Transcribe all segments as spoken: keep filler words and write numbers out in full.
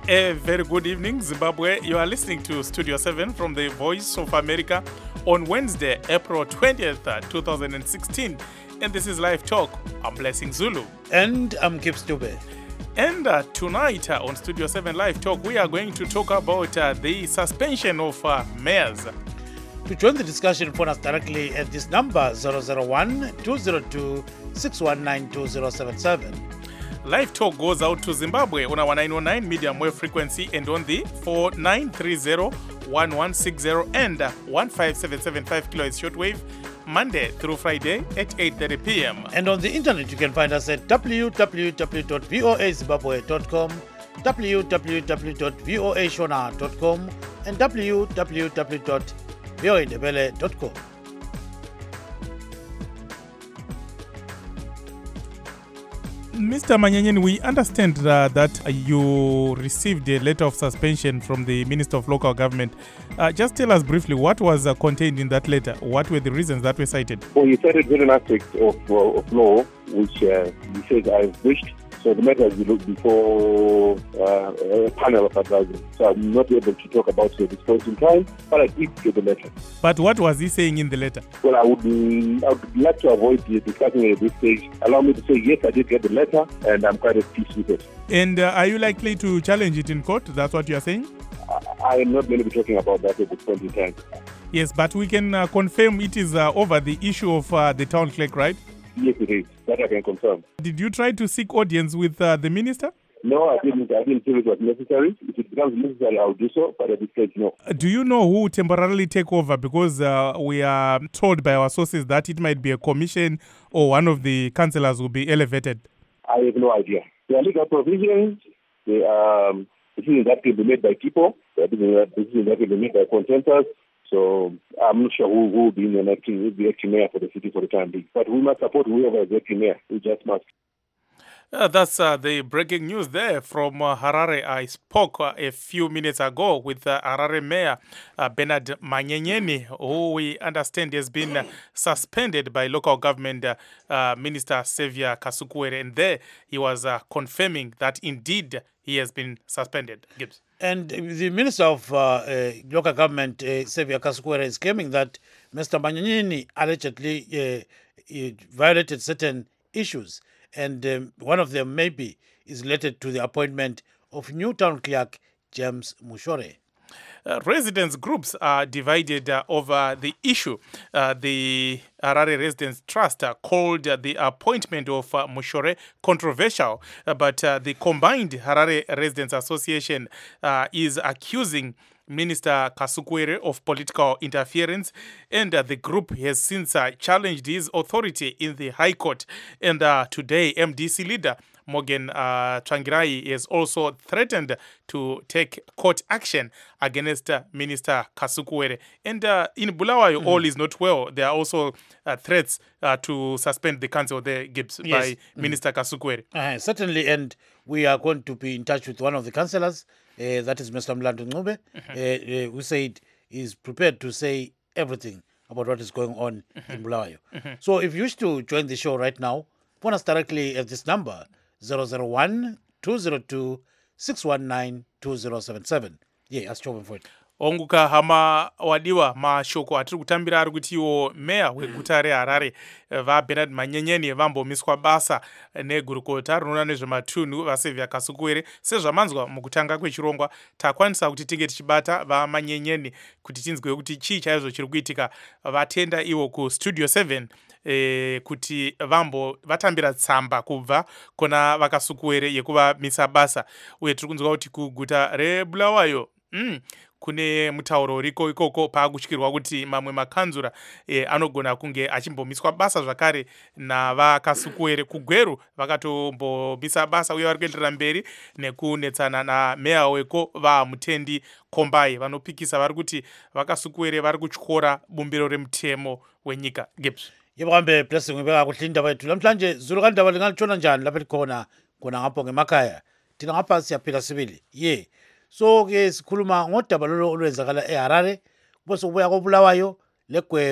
A very good evening, Zimbabwe. You are listening to Studio seven from the Voice of America on Wednesday, April twentieth, twenty sixteen. And this is Live Talk. I'm Blessing Zulu. And I'm Gibbs Dube. And uh, tonight uh, on Studio seven Live Talk, we are going to talk about uh, the suspension of uh, mayors. To join the discussion, phone us directly at this number zero zero one, two zero two, six one nine, two zero seven seven. Live Talk goes out to Zimbabwe on our nine oh nine medium wave frequency and on the four nine three zero, one one six zero and one five seven seven five kilohertz shortwave, Monday through Friday at eight thirty p.m. And on the internet, you can find us at w w w dot voa zimbabwe dot com, w w w dot voa shona dot com, and w w w dot voa ndebele dot com. Mister Manyenyeni, we understand uh, that you received a letter of suspension from the Minister of Local Government. Uh, just tell us briefly what was uh, contained in that letter. What were the reasons that were cited? Well, he cited certain aspects of, uh, of law which uh, he says I have breached. So the matter has been looked before uh, a panel of advisors. So I'm not able to talk about it at this point in time, but I did get the letter. But what was he saying in the letter? Well, I would, I would like to avoid discussing it at this stage. Allow me to say, yes, I did get the letter, and I'm quite at peace with it. And uh, are you likely to challenge it in court? That's what you are saying? I, I am not going to be talking about that at this point in time. Yes, but we can uh, confirm it is uh, over the issue of uh, the town clerk, right? Yes, it is. That I can confirm. Did you try to seek audience with uh, the minister? No, I didn't. I didn't feel it was necessary. If it becomes necessary, I'll do so. But at this stage, no. Do you know who will temporarily take over? Because uh, we are told by our sources that it might be a commission or one of the councillors will be elevated. I have no idea. There are legal provisions. There are um, decisions that can be made by people. There are decisions that can be made by consensus. So I'm not sure who, who will be in the acting, the acting mayor for the city for the time being. But we must support whoever is acting mayor. We just must. Uh, that's uh, the breaking news there from uh, Harare. I spoke uh, a few minutes ago with uh, Harare Mayor uh, Bernard Manyenyeni, who we understand has been uh, suspended by local government uh, uh, Minister Xavier Kasukuwere. And there he was uh, confirming that indeed he has been suspended. Gibbs. And the Minister of uh, uh, Local Government, uh, Xavier Kasukuwere, is claiming that Mister Manyenyeni allegedly uh, violated certain issues. And um, one of them maybe is related to the appointment of new town clerk James Mushore. Uh, residents groups are divided uh, over the issue. Uh, the Harare Residents Trust uh, called uh, the appointment of uh, Mushore controversial, uh, but uh, the combined Harare Residents Association uh, is accusing Minister Kasukuwere of political interference, and uh, the group has since uh, challenged his authority in the High Court. And uh, today, M D C leader Morgan uh, Tsvangirai has also threatened to take court action against uh, Minister Kasukuwere. And uh, in Bulawayo, mm-hmm. all is not well. There are also uh, threats uh, to suspend the council there, Gibbs, yes. by mm-hmm. Minister Kasukuwere. Uh, certainly, and we are going to be in touch with one of the councillors, uh, that is Mister Mlando Ncube, mm-hmm. uh, uh, who said is prepared to say everything about what is going on mm-hmm. in Bulawayo. Mm-hmm. So if you wish to join the show right now, phone us directly at this number, zero zero one, two zero two, six one nine, two zero seven seven. Yeah, asitove for it. Onguka hama wadiwa mashoko atiri kutambira ari kuti iwo meya weguta reHarare va Bernard Manyenyeni vambomiswa basa negurukota rinoona nezvematunhu vaSxavier Kasukuwere. Sezvamanzwa mukutanga kwechirongwa, takwanisa kuti tinge tichibata vaManyenyeni kuti tinzwe kuti chii chaizvo chiri kuitika. Vatenda iwo ku Studio seven E, kuti vambo vatambira tsamba kubva kuna vaKasukuwere yekuvamisa basa. Uye tiri kunzwa kuti kuguta reBulawayo mm, kune mutauro uriko ikoko paakutyirwa kuti mamwe makanzura e, anogona kunge achimbomiswa basa zvakare navaKasukuwere. Kugweru vakatombomisa basa uye vari kuenderera mberi nekunetsana nameya weko vaMutendi Kombai vanopikisa vari kuti vaKasukuwere vari kutyora bumbiro remutemo wenyika. Gibbs. Yebo kambe Blessing ngibeka kuhle indaba yethu namhlanje. Zulu kandaba lingalitshona njani lapha likhona khona ngapho ngemakhaya thina ngapha siyaphila sibili ye. So ke sikhuluma ngodaba lolo olwenzakala eHarare bese ubuya koBulawayo leGweru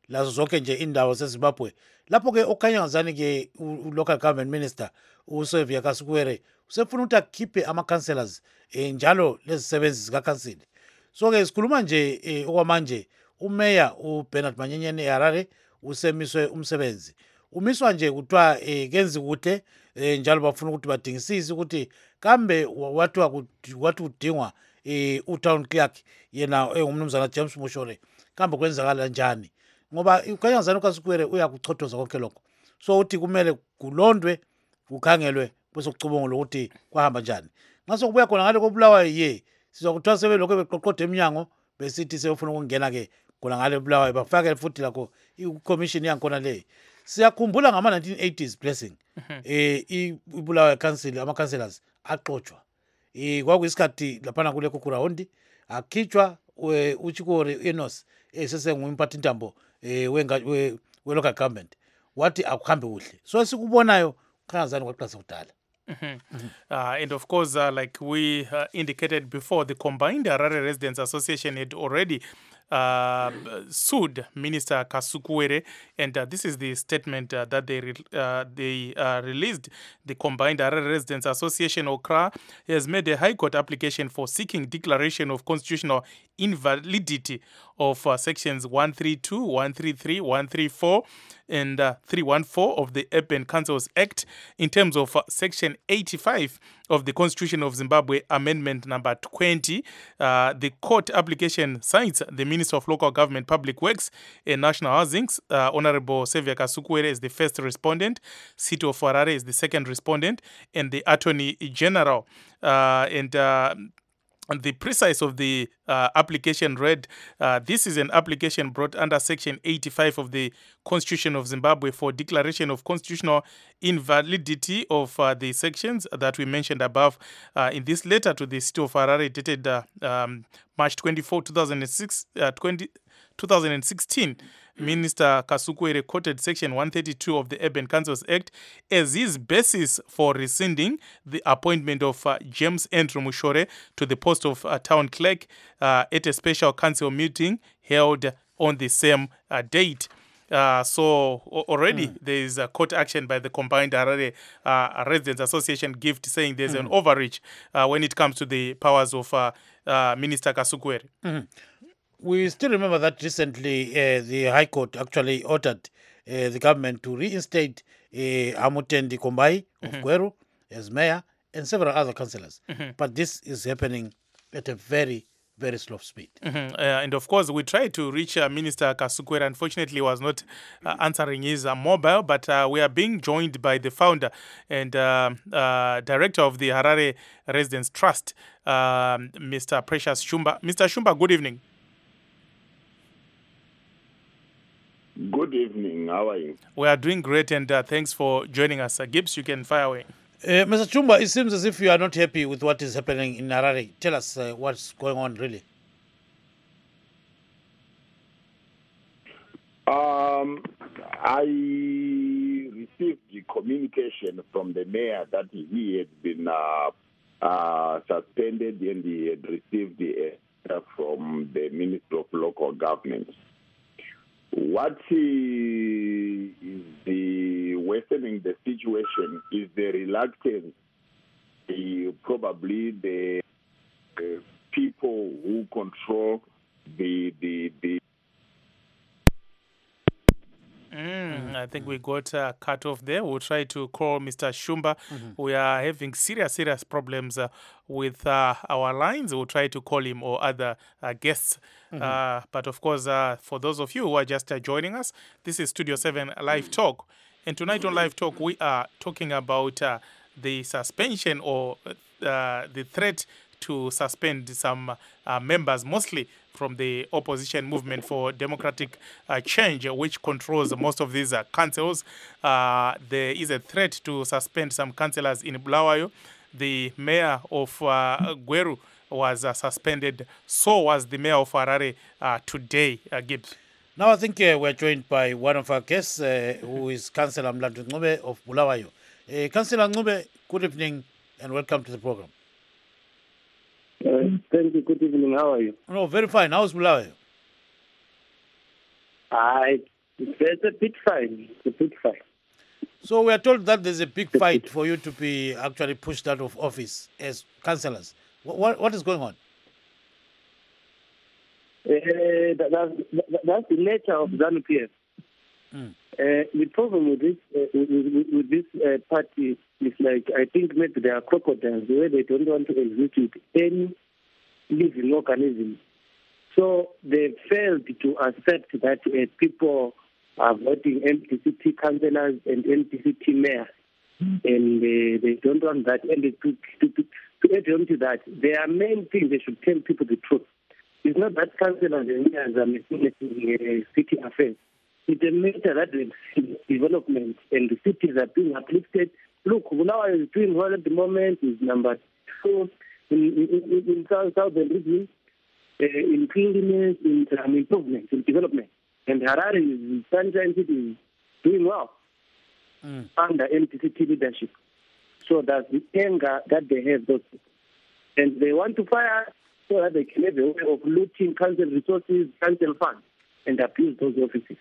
lazo zonke nje indawo sezimbabwe. Lapho-ke ukhanyangazani-ke u-local government minister uSylvia Kasukuwere usefuna ukuthi akhiphe ama-councillors um njalo lezisebenzi zikakhansili. So-ke sikhuluma nje um okwamanje umeya uBernard Manyenyane eHarare usemiswe umsebenzi. Umiswa nje kuthiwa um kenzi kuhle um njalo bafuna ukuthi badingisise ukuthi kambe wathiwa wathi udingwa um u-town clerk yena engumnumzana James Mushore kambe kwenzakala njani, ngoba ukhanyangazani uKasukuwere uyakuchothoza konke lokho. So uthi kumele kulondwe kukhangelwe bese kucubungulwa ukuthi kwahamba njani. Ngaso kubuya khona ngale koBulawayo ye sizwa kuthiwa sebelokho beqoqoda eminyango besithi sebefuna ukungena-ke khona ngale Bulawayo bafake futhi lakho i-commission yankhona leyo. Siyakhumbula ngama-nineteen eighties blessing eh iBulawayo council ama-councillors axotshwa. Eh kwakuyisikhathi laphana kule Kukurawundi akhitshwa uChikore Enos esesengumphathi intambo eh we-local government wathi akuhambe kuhle. So sikubonayo khangazani kwaqasa kudala. Mm-hmm. Mm-hmm. Uh, and of course, uh, like we uh, indicated before, the Combined Harare Residents Association had already uh, sued Minister Kasukuwere, and uh, this is the statement uh, that they re uh, they uh, released. The Combined Harare Residents Association, O C R A, has made a High Court application for seeking declaration of constitutional invalidity of uh, sections one thirty-two, one thirty-three, one thirty-four, and uh, three fourteen of the Urban Councils Act in terms of uh, section eighty-five of the Constitution of Zimbabwe, amendment number twenty. Uh, the court application cites the Minister of Local Government, Public Works and National Housing, uh, Honorable Sylvia Kasukuwere, is the first respondent, City of Harare is the second respondent, and the Attorney General. Uh, and uh, The precise of the uh, application read, uh, this is an application brought under Section eighty-five of the Constitution of Zimbabwe for declaration of constitutional invalidity of uh, the sections that we mentioned above. Uh, in this letter to the City of Harare dated uh, um, March twenty-fourth, two thousand six, uh, twenty, twenty sixteen, Minister Kasukuwere quoted Section one thirty-two of the Urban Councils Act as his basis for rescinding the appointment of uh, James Andrew Mushore to the post of uh, town clerk uh, at a special council meeting held on the same uh, date. Uh, so already mm. there is a court action by the Combined Harare uh, Residents Association GIFT saying there's mm. an overreach uh, when it comes to the powers of uh, uh, Minister Kasukuwere. Mm. We still remember that recently uh, the High Court actually ordered uh, the government to reinstate uh, Amutendi Kombai of mm-hmm. Gweru as mayor and several other councillors. Mm-hmm. But this is happening at a very, very slow speed. Mm-hmm. uh, and of course, we tried to reach uh, Minister Kasukuwere. Unfortunately, was not uh, answering his uh, mobile, but uh, we are being joined by the founder and uh, uh, director of the Harare Residents Trust, uh, Mister Precious Shumba. Mister Shumba, good evening. Good evening. How are you? We are doing great, and uh, thanks for joining us. Uh, Gibbs, you can fire away. Uh, Mister Chumba, it seems as if you are not happy with what is happening in Harare. Tell us uh, what's going on, really. Um, I received the communication from the mayor that he had been uh, uh, suspended, and he had received the letter from the Minister of Local Government. What is the worsening the situation is the reluctance, the, probably the uh, people who control the the the. Mm, I think we got uh, cut off there. We'll try to call Mister Shumba. Mm-hmm. We are having serious, serious problems uh, with uh, our lines. We'll try to call him or other uh, guests. Mm-hmm. uh, but of course, uh, for those of you who are just uh, joining us, this is Studio seven Live Talk. And tonight on Live Talk, we are talking about uh, the suspension or uh, the threat to suspend some uh, members, mostly from the opposition movement for democratic uh, change, which controls most of these uh, councils. Uh, there is a threat to suspend some councillors in Bulawayo. The mayor of uh, Gweru was uh, suspended. So was the mayor of Harare uh, today, uh, Gibbs. Now I think uh, we're joined by one of our guests, uh, who is Councillor Mlandu Ncube of Bulawayo. Uh, Councillor Ncube, good evening and welcome to the program. Uh, thank you. Good evening. How are you? No, very fine. How's Bulawayo? Uh, it's It's a bit fine. It's a bit fine. So we are told that there's a big fight for you to be actually pushed out of office as councillors. What, what, what is going on? Uh, that, that, that's the nature of ZANU P F. Mm. Uh, the problem with this uh, with, with, with this uh, party is like I think maybe they are crocodiles where they don't want to execute any living organism. So they failed to accept that uh, people are voting M T C T councillors and M T C T mayors, mm. and uh, they don't want that. And to, to, to, to add on to that, their main thing, they should tell people the truth. It's not that councillors and mayors are manipulating uh, city affairs. It's a matter that the development and the cities are being uplifted. Look, Bulawayo is doing well at the moment. Is number two in, in, in South Southern region, uh, in cleanliness, in um, improvement, in development. And Harare is Sunshine City is doing well mm. under M T C T leadership. So that's the anger that they have, those people. And they want to fire so that they can have a way of looting council resources, council funds, and abuse those offices.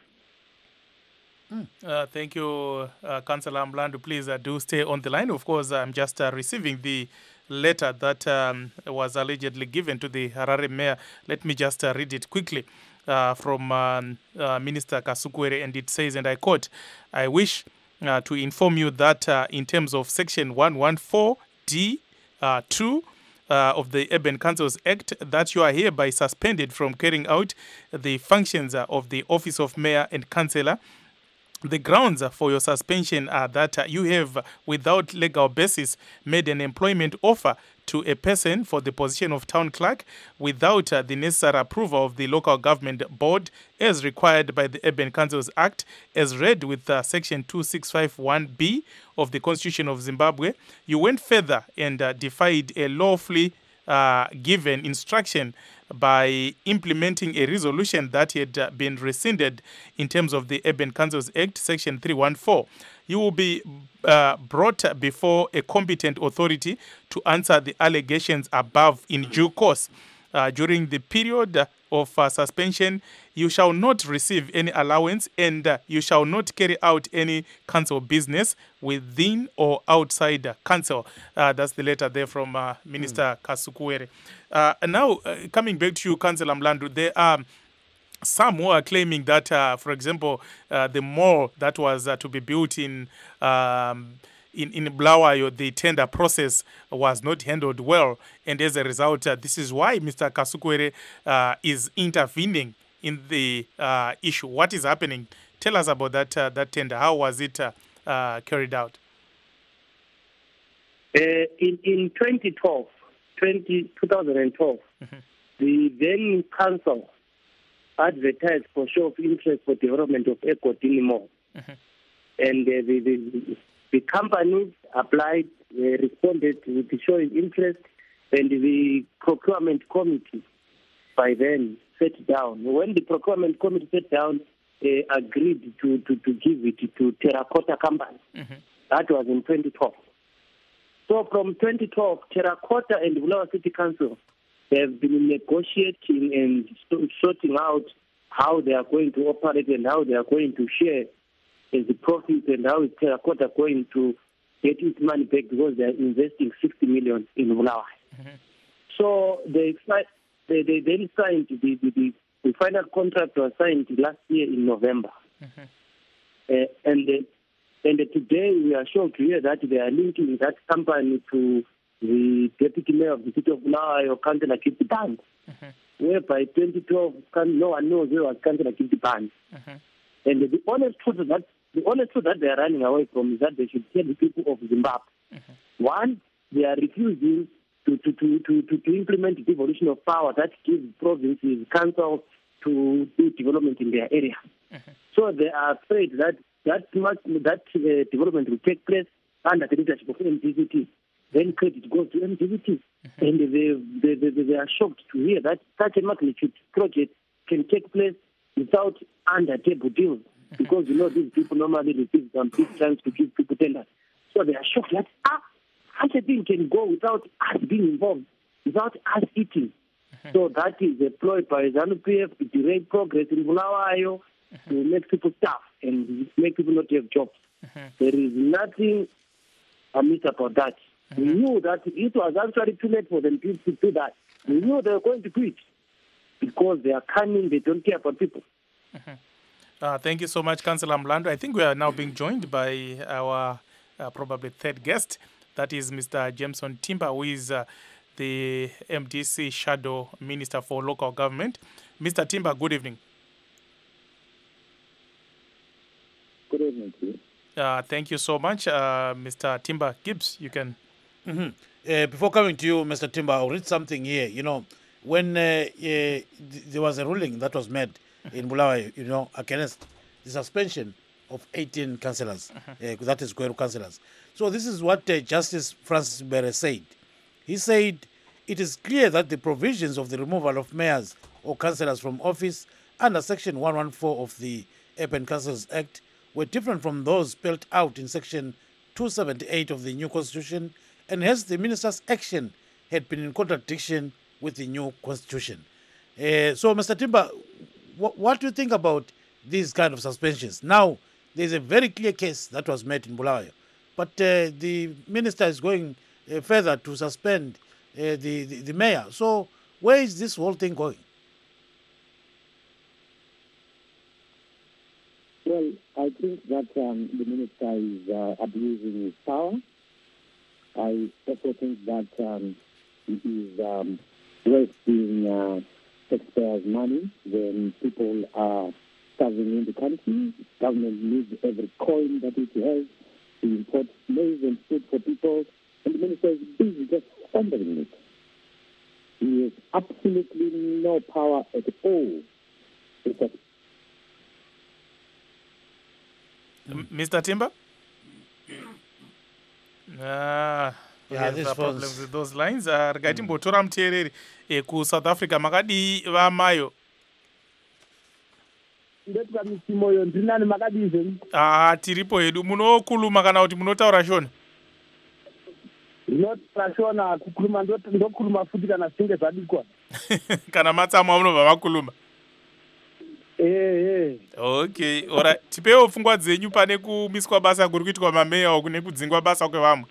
Uh, thank you, uh, Councillor Mlandu. Please uh, do stay on the line. Of course, I'm just uh, receiving the letter that um, was allegedly given to the Harare mayor. Let me just uh, read it quickly uh, from um, uh, Minister Kasukuwere, and it says, and I quote, I wish uh, to inform you that uh, in terms of Section one fourteen D two uh, of the Urban Councils Act, that you are hereby suspended from carrying out the functions uh, of the office of mayor and councillor. The grounds for your suspension are that you have, without legal basis, made an employment offer to a person for the position of town clerk without the necessary approval of the local government board as required by the Urban Councils Act, as read with uh, Section two six five one B of the Constitution of Zimbabwe. You went further and uh, defied a lawfully uh, given instruction by implementing a resolution that had uh, been rescinded in terms of the Urban Councils Act, Section three fourteen. You will be uh, brought before a competent authority to answer the allegations above in due course. Uh, during the period of uh, suspension, you shall not receive any allowance, and uh, you shall not carry out any council business within or outside the council. Uh, that's the letter there from uh, Minister mm. Kasukuwere. Uh, now, uh, coming back to you, Councillor Mlandu, there are some who are claiming that, uh, for example, uh, the mall that was uh, to be built in um, in, in Bulawayo, the tender process was not handled well. And as a result, uh, this is why Mister Kasukuwere uh, is intervening in the uh, issue. What is happening? Tell us about that uh, that tender. How was it uh, uh, carried out? Uh, in, in twenty twelve, twenty, twenty twelve, mm-hmm. the then council advertised for show of interest for development of Egodini Mall. Mm-hmm. And uh, the, the, the companies applied, uh, responded with showing interest, and the procurement committee by then sat down. When the procurement committee sat down, uh, agreed to, to, to give it to Terracotta Company. Mm-hmm. That was in twenty twelve. So from twenty twelve, Terracotta and Bulawayo City Council have been negotiating and sorting out how they are going to operate and how they are going to share as the profits, and how is Terracotta going to get its money back, because they are investing sixty million in Bulawayo. Mm-hmm. So they, they, they then signed, the, the, the, the final contract was signed last year in November. Mm-hmm. Uh, and uh, and uh, today we are shocked to hear that they are linking that company to the deputy mayor of the city of Bulawayo, Councillor Kitty Band, mm-hmm. where by twenty twelve, no one knows where was Councillor Kitty Band. Mm-hmm. And the honest truth is that the honest truth that they are running away from is that they should tell the people of Zimbabwe. Mm-hmm. One, they are refusing to to, to, to, to, to implement the devolution of power that gives provinces, councils to do development in their area. Mm-hmm. So they are afraid that that much, that uh, development will take place under the leadership of M T C T. Then credit goes to M T C T. Mm-hmm. And they, they, they, they are shocked to hear that such a magnitude project can take place without under-table deals. Mm-hmm. Because, you know, these people normally receive some big chance to give people tenders. So they are shocked that, ah, such a thing can go without us being involved, without us eating. Mm-hmm. So that is a ploy by ZANU P F to delay progress in Bulawayo, mm-hmm. mm-hmm. to make people starve and make people not have jobs. Mm-hmm. There is nothing amiss about that. Mm-hmm. We knew that it was actually too late for them to do that. We knew they were going to quit because they are cunning, they don't care about people. Mm-hmm. Uh, thank you so much, Councillor Mlando. I think we are now being joined by our uh, probably third guest. That is Mister Jameson Timber, who is uh, the M D C Shadow Minister for Local Government. Mister Timber, good evening. Good evening to you. Uh, thank you so much, uh, Mister Timber. Gibbs, you can... Mm-hmm. Uh, before coming to you, Mister Timber, I'll read something here. You know, when uh, uh, th- there was a ruling that was made in Bulawayo, you know, against the suspension of eighteen councillors, uh, that is Kweru councillors. So this is what uh, Justice Francis Bere said. He said, it is clear that the provisions of the removal of mayors or councillors from office under Section one fourteen of the Urban Councils Act were different from those spelled out in Section two seventy-eight of the new Constitution, and hence the minister's action had been in contradiction with the new Constitution. Uh, so, Mister Timber, What, what do you think about these kind of suspensions? Now, there's a very clear case that was made in Bulawayo, but uh, the minister is going uh, further to suspend uh, the, the, the mayor. So where is this whole thing going? Well, I think that um, the minister is uh, abusing his power. I also think that um, he is um, wasting uh, taxpayers' money when people are starving in the country. Government needs every coin that it has to import maize and food for people, and the minister is busy just squandering it. He has absolutely no power at all. Because M- Mister Timber? Ah, we Yeah, have this uh, was- problems with those lines. Uh, regai timbotora muteereri eh, ku South Africa makadii vamayo. Ndetuka misimoyo ndinani makadizeni Ah, tiripo hedu munokuluma kana kuti munotaura shona. ndinotaura shona kukuruma ndo- ndokuruma futi kana zvinge zvadikwa. Kana matsamwa munobva makuluma. Eh, eh. Okay, ora tipewo pfungwa dzenyu pane kumiswa basa kuri kuitwa mameya uku nekudzingwa basa kwevamwe.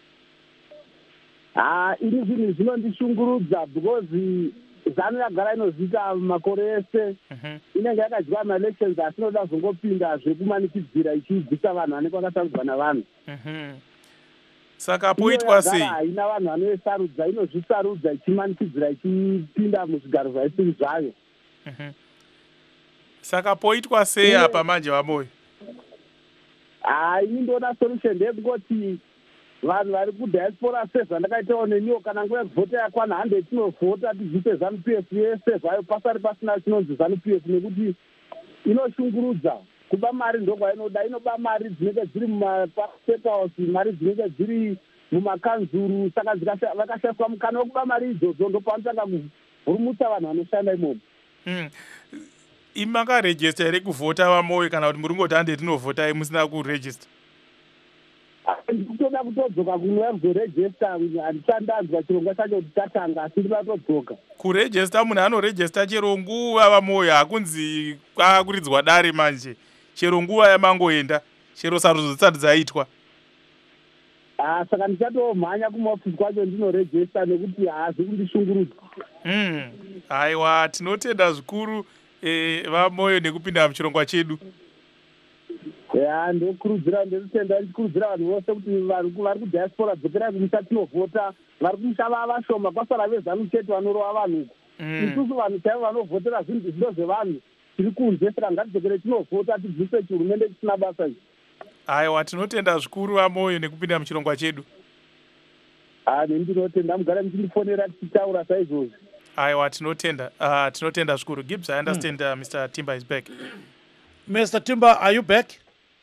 Ah, ini zvinhu zvinondishungurudza because zanu yagara inozvita makore ese Mhm. inenge yakadyiwa maelections asi inoda zvongopinda zvekumanikidzira ichibvisa vanhu vanenge vakasarudzwa navanhu. Mhm. Saka Iyo poitwa yagara sei? haina vanhu vanoisarudza, inozvisarudza ichimanikidzira ichipinda muzvigaro zvaisiri zvayo. Mhm. Saka poitwa sei Iye- apa manje vamoyo? Ah, ini ndoona solution ndeyekutoti vanhu vari kudiaspora sezvandakaitawo neniwo kana nguva yekuvhota yakwana hande tinovhota tibvise zanu p f yese zvayo pasari pasina chinonzi zanu p f nekuti inoshungurudza kuba mari ndokwainoda, inoba mari dzinenge dziri mumastate house, mari dzinenge dziri mumakanzuru, saka dzikasha- vakashaswa mukana wekuba mari idzodzo ndopavanotanga kuvhurumutsa vanhu vanoshanda imomo. Mm. Imi makarejista here kuvhota vamoyo kana kuti muri ngoti hande tinovhotai musina kurejista? ndikutoda kutodzoka kunwa kuzorejesta, handichandanzwa chirongwa chacho kuti chatanga asi ndinoda kutodzoka. Kurejista munhu anorejista chero nguva vamoyo, hakunzi kwakuridzwa dare manje. Chero nguva yamangoenda, chero sarudzo dzisati dzaitwa. Ah, saka ndichatomhanya kumaofisi kwacho ndinorejesta nekuti haazi kundishungurudza. Mm. Aiwa, tinotenda zvikuru eh, vamoyo nekupinda muchirongwa chedu. Ya, ndokurudzira ndotenda ndichikurudzira vanhu vose kuti vari ku- vari kudiaspora dzokerai kumisa tinovhota, vari kumisha vava vashoma, kwasara vezanu chete vanorova vanhu uku. Mm. Isusu vanhu chaivo vanovhotera zvinhu zvido zvevanhu tiri kunze, saka ngatidzokere tinovhota tibvise chihurumende chisina basa ichi. Aiwa, tinotenda zvikuru vamoyo nekupinda muchirongwa chedu. Ah, neni ndinotenda mugare muchindifonera tichitaura saizvozvi. Aiwa, tinotenda. Uh, tinotenda zvikuru. Gibbs, I understand uh, Mister Timber is back. Mister Timber, are you back?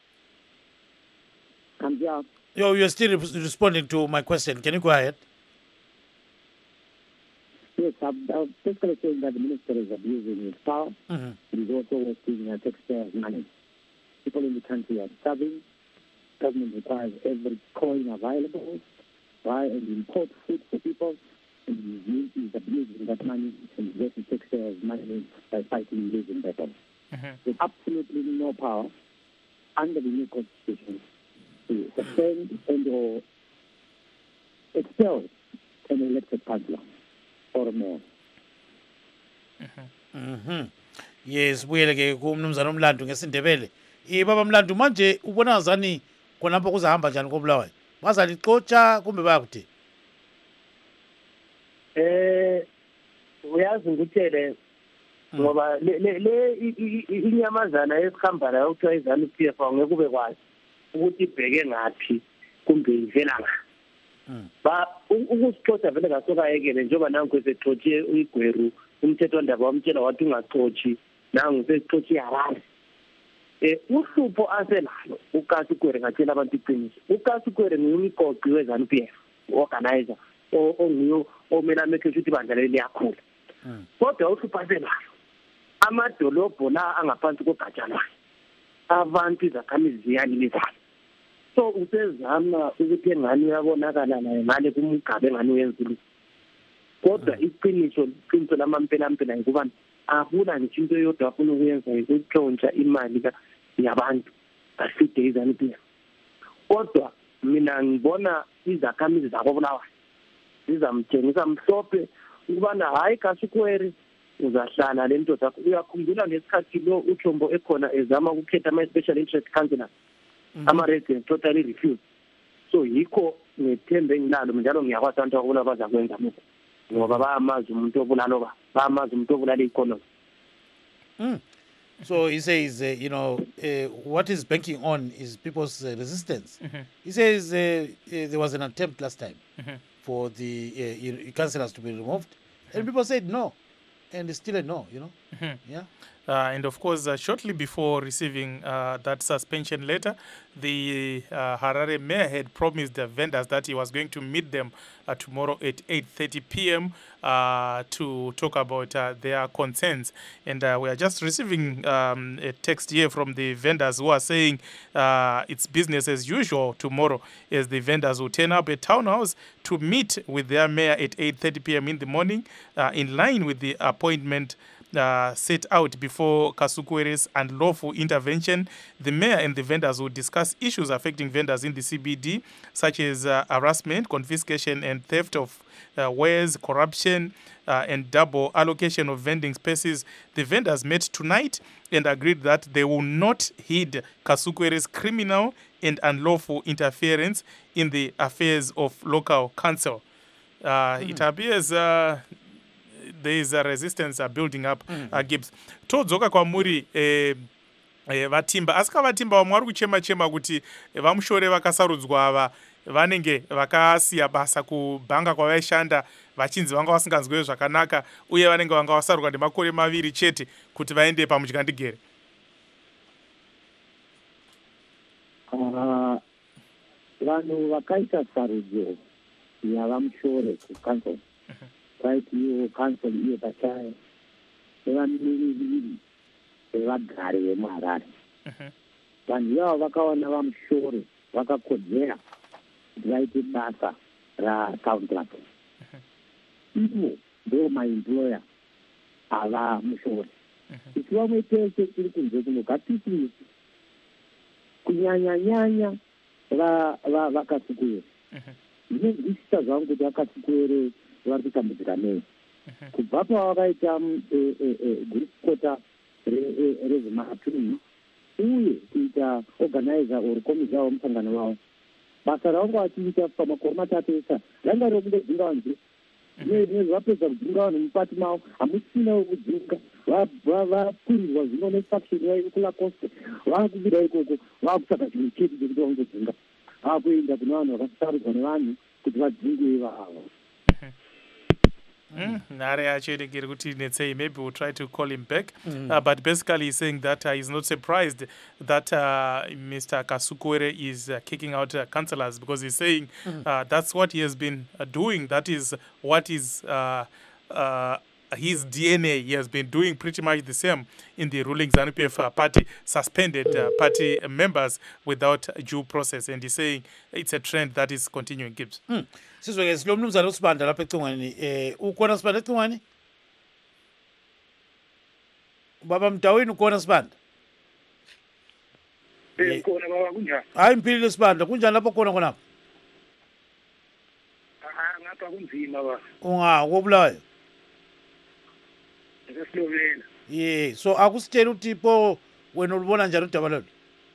I'm here. Yo, you're still re- responding to my question. Can you go ahead? Yes, I'm, I'm basically saying that the minister is abusing his power. Mm-hmm. He is also wasting uh, taxpayers' money. People in the country are starving. Government requires every coin available, buy and import food for people, and he is abusing that money and wasting taxpayers' money by fighting losing battles. There's absolutely no power under the new constitution to suspend and or expel an elected councillor or a mayor. Mhm. Yes, buyele ke kumnumzana uMlando ngesindebele. Eh baba Mlando manje ubona ngazani khonapho kuzahamba njani koBulawayo? Bazalixotsha kumbe bayakuthi? Eh uyazi ngikuthele ngoba le le- le i- i- i- inyamazana esikhamba la okuthiwa izanu P F angeke kube kwazi ukuthi ibheke ngaphi kumbe ivela ngaphi. Mm. Ba u- ukusixotsha vele ngasokayekele njengoba nangu esexotshe uIgweru umthetho wandaba wamtshela wathi ungaxotshi nangu sesixotshe iHarare. Eh uhlupho asenalo uKasikwere ngatshela abantu iqiniso. uKasikwere ngumqoqi wezanu P F organizer o- onguyo omela make sure ukuthi ibandla leli liyakhula. Mm. Kodwa uhlupho asenalo amadolobho la angaphansi kogatsha lwayo abantu izakhamizi ziyalilizayo. So usezama ukuthi engani uyabonakala naye ngale kumgabe engani uyenzulu. Kodwa iqiniso iqiniso lamampela mpela ukuba akula nje into eyodwa afuna ukuyenza ukutshontsha imali ka yabantu aside izani pia. Kodwa mina ngibona izakhamizi zakoBulawayo zizamthengisa mhlophe ukubana hayi Kasikwere uzahlala lento zakho. Uyakhumbula ngesikhathi lo uThombo ekhona ezama ukukhetha ama special interest councillors ama residents totally refused. So yikho ngethembe engilalo njalo ngiyakwazi abantu akubona bazakwenza lokho ngoba bayamazi umuntu obulalo ba bayamazi umuntu obulala economy. Mm. So he says, uh, you know, uh, what he's banking on is people's uh, resistance. He says uh, uh, there was an attempt last time for the uh, you know, councillors to be removed, and people said no, and it's still a no, you know. Yeah. Uh, and of course, uh, shortly before receiving uh, that suspension letter, the uh, Harare mayor had promised the vendors that he was going to meet them uh, tomorrow at eight thirty p m uh, to talk about uh, their concerns. And uh, we are just receiving um, a text here from the vendors who are saying uh, it's business as usual tomorrow, as the vendors will turn up at Town House to meet with their mayor at eight thirty p m in the morning, uh, in line with the appointment Uh, set out before Kasukwere's unlawful intervention. The mayor and the vendors will discuss issues affecting vendors in the C B D, such as uh, harassment, confiscation, and theft of uh, wares, corruption, uh, and double allocation of vending spaces. The vendors met tonight and agreed that they will not heed Kasukwere's criminal and unlawful interference in the affairs of local council. Uh, mm. It appears uh, there is a resistance uh, building up. mm. uh, Gibbs todzoka kwamuri eh, eh, vatimba asika vatimba vamwe vari kuchema chema kuti vamushore vakasarudzwa ava vanenge vakasiya basa kubhanga kwavaishanda vachinzi vanga vasinganzweyo zvakanaka uye vanenge vanga vasarudzwa nemakore maviri chete kuti vaende pamudyandigere. Uh, vanhu vakaita sarudzo yavamushore kucancel right iyo council iyo pachayo nevamiririri vevagari vemuharare. Vanhu ivavo vakaona vamushore vakakodzera kuti vaite basa ratown club. Ivo ndo maemployer ava mushore. Isi vamwe tese tiri kunze kuno gatisi kunyanya-nyanya vakasukuere. Ndinozwisisa zvangu kuti vakasukuere vari kutambudzika nei. Kubva pavakaita gurukota rezvematunhu uye kuita organizer or komisa womusangano wavo, basa ravanga vachiita pamakore matatu esa ranga rokundodzinga vanhu nje. Zvino vapedza kudzinga vanhu mupati mavo hamusina wekudzinga, vapfurirwa zvino nefaction yaivo kulacoste, vakubuda ikoko vakutsvaga chinhu chete chekuti vangodzinga, vakuenda kuna vanhu vakasarudzwa nevanhu kuti vadzingwe ivavo. Nare actually maybe we'll try to call him back. Mm. Uh, but basically he's saying that uh, he's not surprised that uh, Mister Kasukwere is uh, kicking out uh, councillors, because he's saying mm. uh, that's what he has been uh, doing. That is what is uh, uh, his D N A. He has been doing pretty much the same in the ruling ZANU P F uh, party, suspended uh, party members without due process. And he's saying it's a trend that is continuing. Gibbs. Mm. Sizwe silo mnumzana uSibanda lapha ecingweni eh ukhona Sibanda ecingweni? Baba Mtawini khona Sibanda? Eh khona baba kunjani? Hayi mphilile Sibanda, kunjani lapho khona khona? Ah ngapha kunzima baba. Unga kobulayo. Ngesilobela. Yeah, so akusitshela ukuthi pho wena ulibona njani udaba lolu?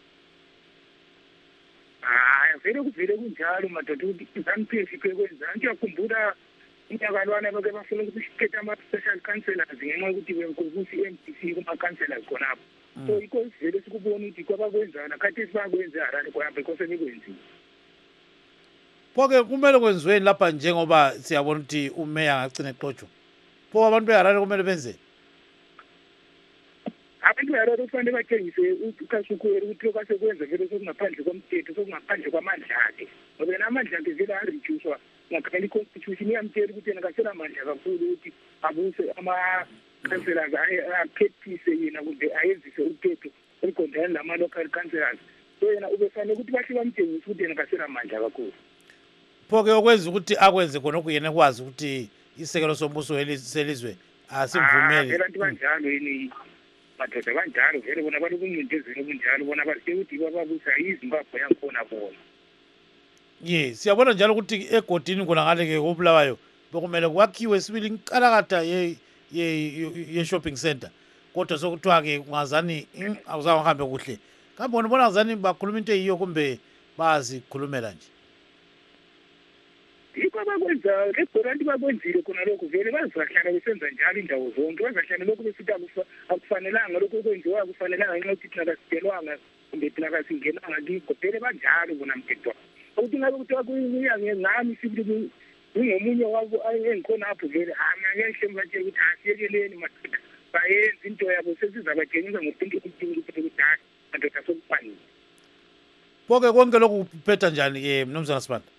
Ah vele kuvele kunjalo madoda ukuthi izamphisi kwekwenza. Ngiyakhumbula inyakalwana bake bafuna ukuthi sikhethe ama-special councillors ngenxa yokuthi benkokuthi i-M D C kuma-councillors khonapho. So ikho sivele sikubona ukuthi kwabakwenzana khathi sibakwenze harare khona because nikwenzile. Pho-ke kumele kwenziweni lapha njengoba siyabona ukuthi umeya angagcina exotshwa. Pho abantu beharare kumele benzeni? Abantu beharare kufanele batshengise uKhashukhwera ukuthi okwasekwenza vele sokungaphandle komthetho sokungaphandle kwamandla akhe. Ngoba yena amandla akhe vele a-reduce-wa ngakhona i-constitution iyamtshela ukuthi yena kasenamandla kakhulu ukuthi abuse ama-councillors aphethise yena kumbe ayenzise ukhetho oluqondane nama-local councillors. So yena ubefanele ukuthi bahle bamtshengise ukuthi yena kasenamandla kakhulu. Pho-ke okwenza ukuthi akwenze khonokho yena ekwazi ukuthi isekelo sombuso selizwe asimvumeli. Vele abantu banjalo yini madoda banjalo vele bona balokuncindezela okunjalo bona bahle ukuthi bababusa izimbabwe yankhona bona. Ye siyabona njalo ukuthi egodini khona ngale-ke kobulawayo bekumele kwakhiwe sibili inkalakatha ye-shopping center kodwa sokuthiwa-ke ungazani awuzahambe kuhle. Kambe bona bona ngazani bakhuluma into eyiyo kumbe bazikhulumela nje? Yikho abakwenza lebhoranti bakwenzile khona lokhu vele bazahlala besenza njalo indawo zonke bazahlala lokhu besithi akufanelanga lokhu okwenziwayo akufanelanga ngenxa yokuthi thina kasitelwanga kumbe thina kasingenanga kikho vele banjalo bona mthethwa ukuthi ngabe kuthiwa kuya ngami sibili ungomunye wabo engikhonapho vele angakehle mbathe ukuthi asiyekeleni madoda bayenza into yabo sesizabatshengisa ngokunto okuthile ukuthi hayi madoda sokufanele. Pho-ke konke lokhu kuphetha njani-ke mnumzana Sibanda?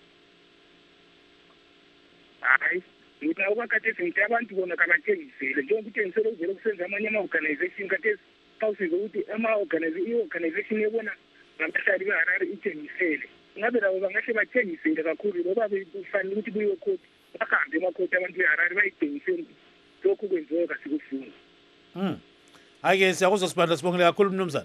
Hayi mina okwakhathesi ngithi abantu bona kabatshengisele njengokutshengisela kuvele kusenza amanye ama-organization khathesi kawusize ukuthi i-organization ebona ngabahlali beharare itshengisele ngabe labo bangahle bathengisele kakhulu ngoba kufanele ukuthi kuyiwe khoti bahambe emakhoti abantu beharare bayitshengisele lokhu kwenziweyo kasikufuni. Mm. Hayi-ke siyakuzwa Sibanda, sibongile kakhulu mnumzana.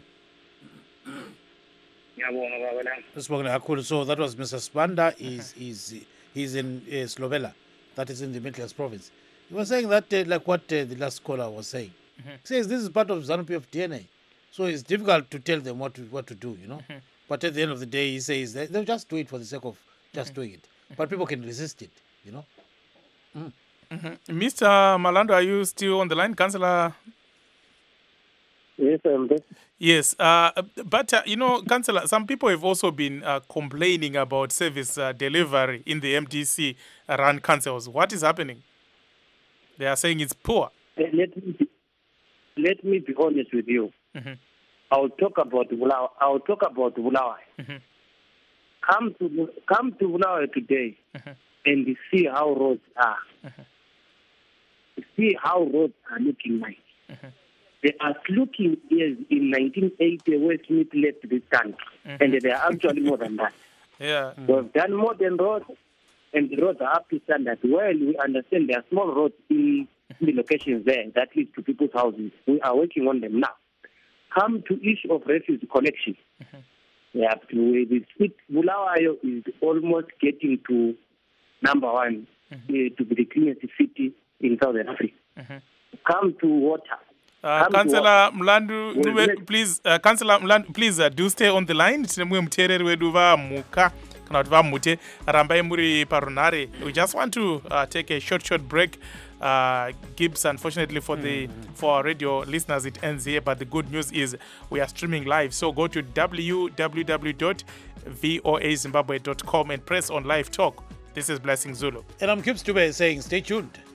Ngiyabonga baba lami. Sibongile kakhulu. So that was Mister Sibanda. He's, he's, he's in uh, Slovela. That is in the Midlands province. He was saying that, uh, like what uh, the last caller was saying. Mm-hmm. He says this is part of ZANU P F D N A. So it's difficult to tell them what to, what to do, you know. Mm-hmm. But at the end of the day, he says that they'll just do it for the sake of just mm-hmm. doing it. But people can resist it, you know. Mm. Mm-hmm. Mister Malando, are you still on the line, Councillor? Yes, I'm there. Yes, uh, but, uh, you know, Councillor, some people have also been uh, complaining about service uh, delivery in the M D C-run councils. What is happening? They are saying it's poor. Uh, let, me be, let me be honest with you. Mm-hmm. I'll talk about Bulawayo. I'll talk about Bulawayo. Mm-hmm. Come to come to Bulawayo today mm-hmm. and see how roads are. Mm-hmm. See how roads are looking like. Mm-hmm. They are looking as in nineteen eighty where Smith left this country, mm-hmm. and they are actually more than that. Yeah, mm-hmm. We've done modern roads, and the roads are up to standard. Well, we understand there are small roads in the locations there that lead to people's houses. We are working on them now. Come to issue of refuse collection. Mm-hmm. Yeah, to the street, Bulawayo is almost getting to number one mm-hmm. uh, to be the cleanest city in Southern Africa. Mm-hmm. Come to water. Uh, Councillor Mlandu, well, please, uh, Councillor Mlandu, please uh, do stay on the line. Tinemwe mtereri wedu va muka kana kuti vamute rambai muri parunare. We just want to uh, take a short, short break. Uh, Gibbs, unfortunately for the mm. for our radio listeners, it ends here. But the good news is we are streaming live. So go to w w w dot voa zimbabwe dot com and press on live talk. This is Blessing Zulu. And I'm Gibbs Dube saying stay tuned.